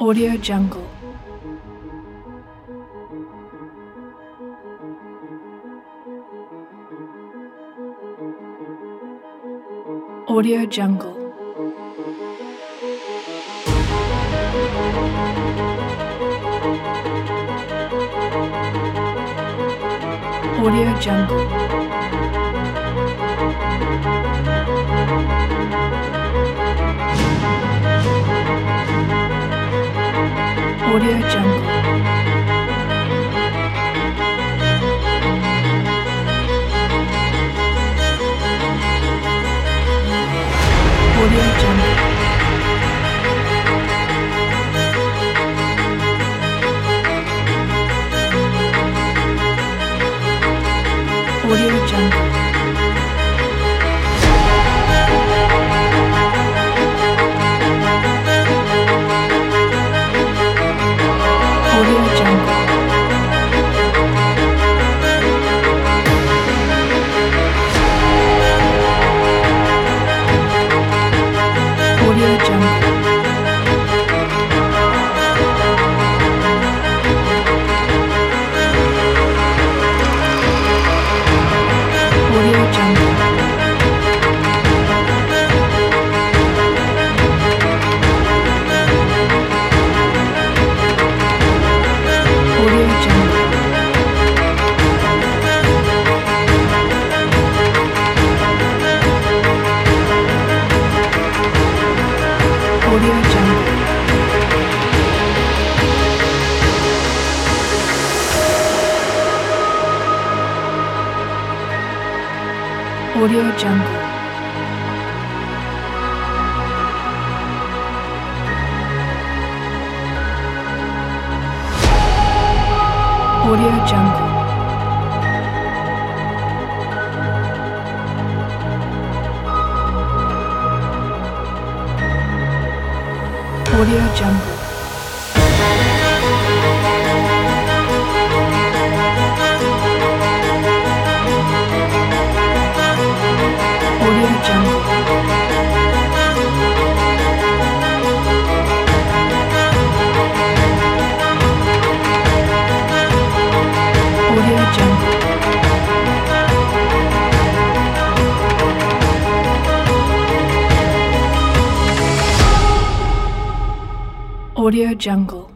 Audio Jungle. Audio Jungle. Audio Jungle. Audio Jungle. Audio Jungle. Audio Jungle. Audio Jungle. Audio Jungle. Audio Jungle. Audio Jungle. Audio Jungle. Audio Jungle. Audio Jungle. Audio Jungle. Audio Jungle. Audio Jungle. Audio Jungle.